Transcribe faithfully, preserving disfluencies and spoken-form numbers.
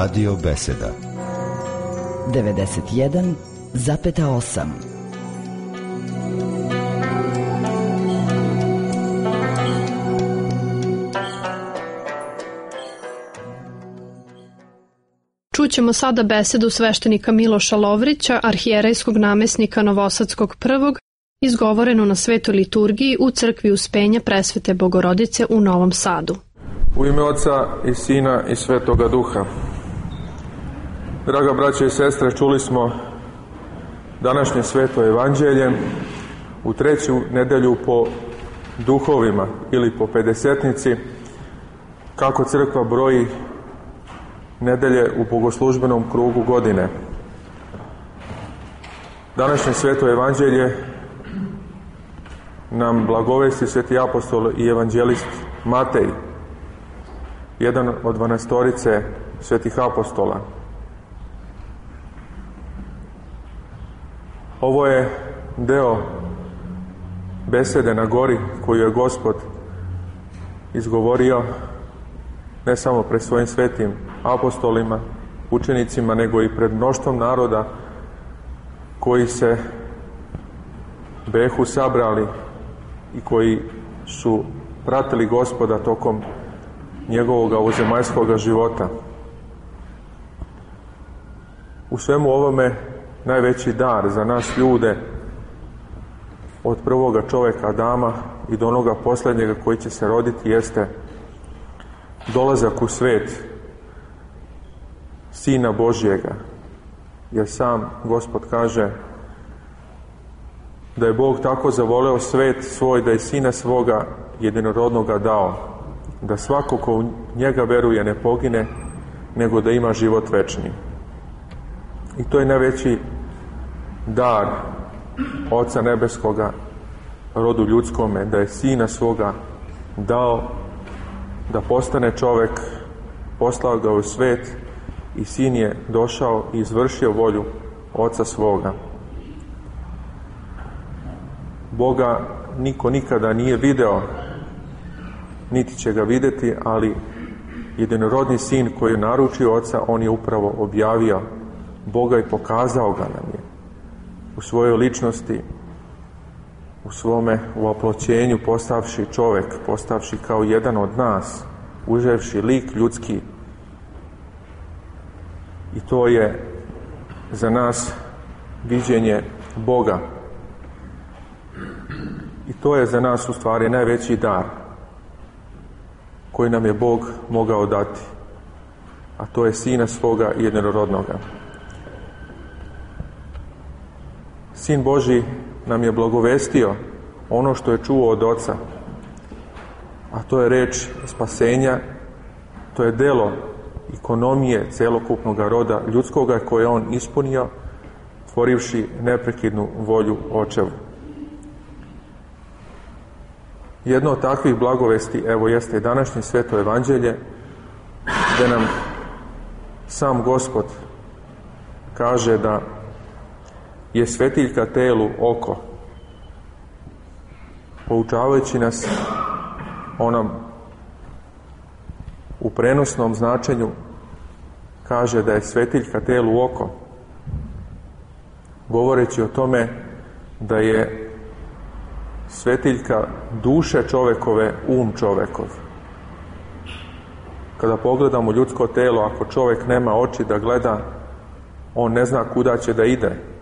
Radio Beseda devedeset jedan zarez osam. Čućemo sada besedu sveštenika Miloša Lovrića, arhijerejskog namesnika Novosadskog prvog, izgovorenu na Svetoj liturgiji u crkvi Uspenja Presvete Bogorodice u Novom Sadu. U ime Oca i Sina i Svetoga Duha. Draga braće i sestre, čuli smo današnje Sveto Evanđelje u treću nedelju po duhovima ili po pedesetnici, kako crkva broji nedelje u bogoslužbenom krugu godine. Današnje Sveto Evanđelje nam blagovesti sveti apostol i evanđelist Matej, jedan od dvanaestorice svetih apostola. Ovo je deo besede na gori koju je Gospod izgovorio ne samo pred svojim svetim apostolima, učenicima, nego i pred mnoštvom naroda koji se behu sabrali i koji su pratili Gospoda tokom njegovog ovozemaljskog života. U svemu ovome najveći dar za nas ljude, od prvoga čoveka Adama i do onoga posljednjega koji će se roditi, jeste dolazak u svet Sina Božjega. Jer sam Gospod kaže da je Bog tako zavoleo svet svoj da je Sina svoga jedinorodnoga dao, da svako ko u njega veruje ne pogine, nego da ima život večni. I to je najveći dar Oca Nebeskoga rodu ljudskome, da je Sina svoga dao da postane čovek, poslao ga u svet i Sin je došao i izvršio volju Oca svoga. Boga niko nikada nije video, niti će ga videti, ali jedinorodni Sin koji je naručio Oca, on je upravo objavio Boga i pokazao ga nam je u svojoj ličnosti, u svome uoploćenju, postavši čovek, postavši kao jedan od nas, uzevši lik ljudski. I to je za nas viđenje Boga. I to je za nas u stvari najveći dar koji nam je Bog mogao dati, a to je Sina svoga jedinorodnoga. Sin Božji nam je blagovestio ono što je čuo od Oca, a to je reč spasenja, to je delo ekonomije celokupnog roda ljudskoga koje je on ispunio, stvorivši neprekidnu volju Očevu. Jedno od takvih blagovesti, evo, jeste i današnje Sveto Evanđelje, gde nam sam Gospod kaže da je svetiljka telu oko, poučavajući nas onom u prenosnom značenju, kaže da je svetiljka telu oko, govoreći o tome da je svetiljka duše čovekove um čovekov. Kada pogledamo ljudsko telo, ako čovek nema oči da gleda, on ne zna kuda će da ide.